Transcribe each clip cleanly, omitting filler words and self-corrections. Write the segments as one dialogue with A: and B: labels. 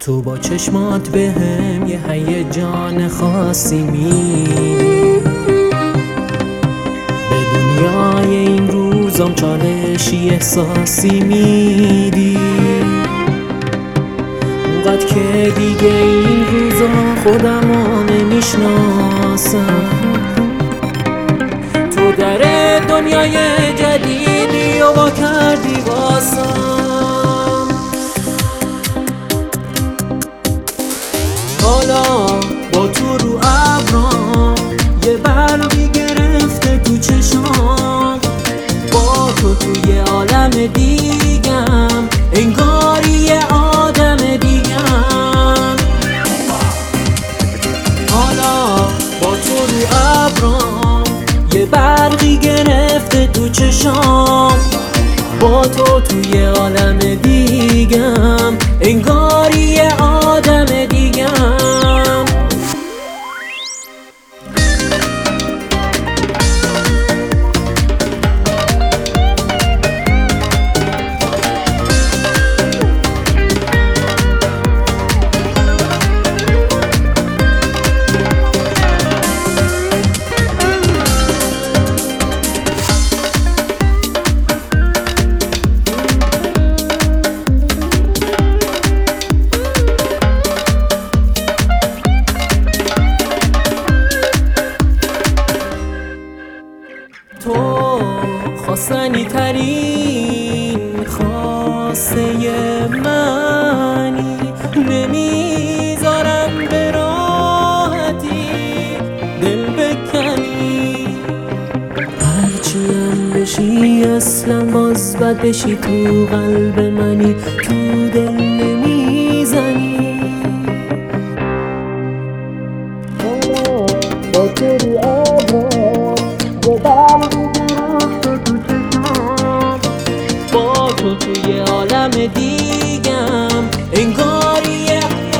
A: تو با چشمات بهم یه هیجان خاصی میدی، به دنیای این روزم چالشی احساسی میدی، اونقدر که دیگه این روزا خودمو نمیشناسم. تو در دنیای جدیدی و با کردی واسم، حالا با تو رو ابرام یه برقی گرفته تو چشام، با تو توی عالم دیگم، انگاری یه آدم دیگم. حالا با تو رو ابرام یه برقی گرفته تو چشام، با تو توی عالم دیگم، انگاری یه آدم دیگم. تو خواستنی ترین خواسته منی، نمیذارم به راحتی دل بکنی، هرچیم بشی اصلا باز بد بشی، تو قلب منی تو دل نمیزنی. با تو رو با تو توی عالم دیگم، انگاریه.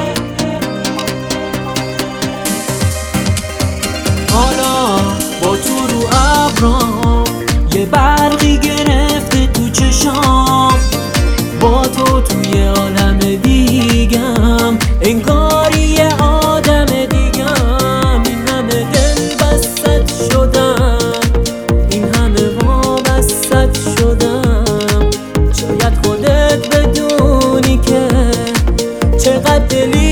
A: حالا با تو رو ابرام یه برقی گرفته تو چشام، با تو توی عالم دیگم، انگاری یه آدم دیگم. این همه دل بست شدم، این همه وابست شدم، شاید خودت بدونی که چقدر دلی